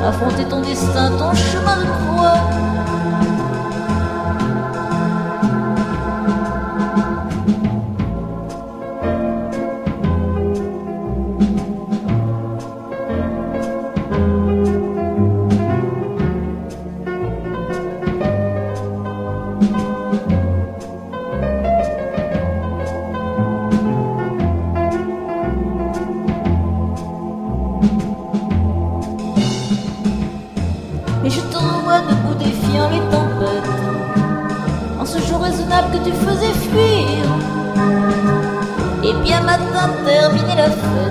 affronter ton destin, ton chemin de croix. Et je te revois debout défiant les tempêtes, en ce jour raisonnable que tu faisais fuir. Et bien matin terminer la fête.